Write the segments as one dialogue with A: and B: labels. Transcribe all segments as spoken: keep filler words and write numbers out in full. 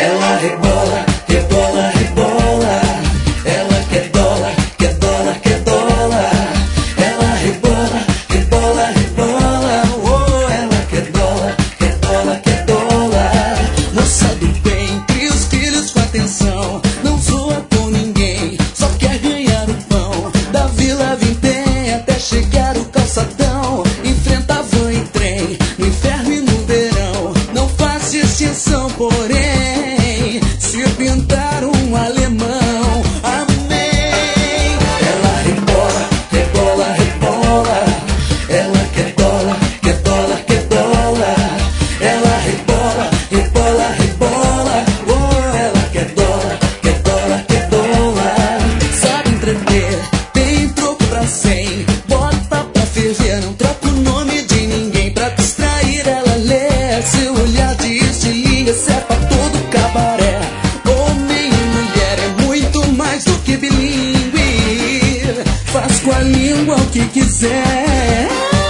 A: Ela rebola, rebola, rebola. Ela quer dólar, quer dólar, quer dólar. Ela rebola, rebola, rebola. Oh, ela quer dólar, quer dólar, quer dólar.
B: Moça do bem, cria os filhos com atenção. Não zoa com ninguém, só quer ganhar o pão. Da Vila Vintém até chegar o calçadão. Enfrenta van e trem, no inferno e no verão. Não faz distinção, porém, se pintar um alemão. Amém.
A: Ela rebola, rebola, rebola. Ela quer dólar, quer dólar, quer dólar. Ela rebola, rebola, rebola. Oh, ela quer dólar, quer dólar, quer dólar.
B: Sabe entreter, tem troco pra cem. Bota pra ferver, não troca o nome de ninguém. Pra distrair ela lê, seu olhar de estilingue serve pra todo cabaré. Homem e mulher é muito mais do que bilíngue. Faz com a língua o que quiser.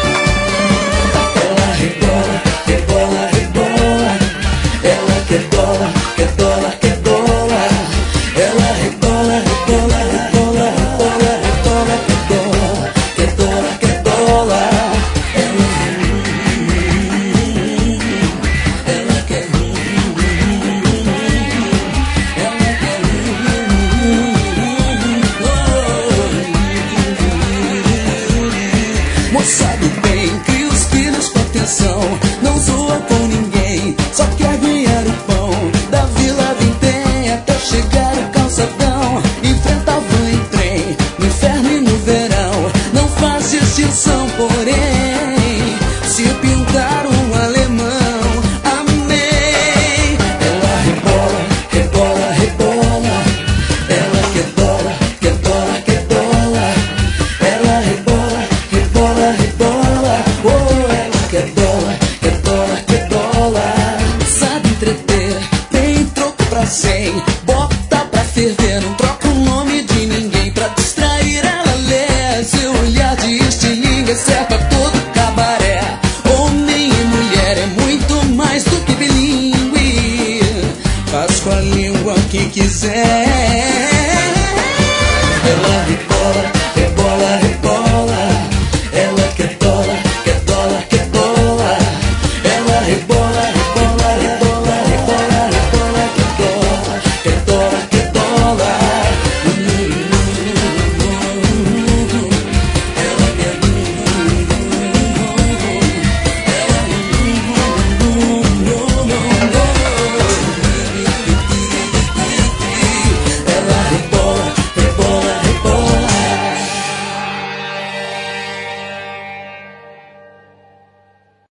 A: Ela rebola, rebola, rebola. Ela quer dólar, quer dólar, quer dólar. Ela rebola, rebola, rebola, rebola, rebola, quer dólar, quer dólar, quer dólar. Ela, ela quer, ela quer.
B: Moça do bem, cria os filhos com atenção. Não zoa com ninguém, só quer ganhar o pão. Da Vila Vintém até chegar o calçadão. Enfrenta van e trem, no inferno e no verão. Não faz distinção, porém, se pintar um alemão. Amém.
A: Ela rebola, rebola, rebola. Ela quer dólar, quer dólar, quer dólar. Ela rebola, rebola, rebola. Oh, ela quer dólar, quer dólar, quer dólar.
B: Sabe entreter, tem troco pra cem. Bota pra ferver, não troca o nome de ninguém. Pra distrair ela lê, seu olhar de estilingue serve pra todo cabaré. Homem e mulher é muito mais do que bilíngue. Faz com a língua o que quiser.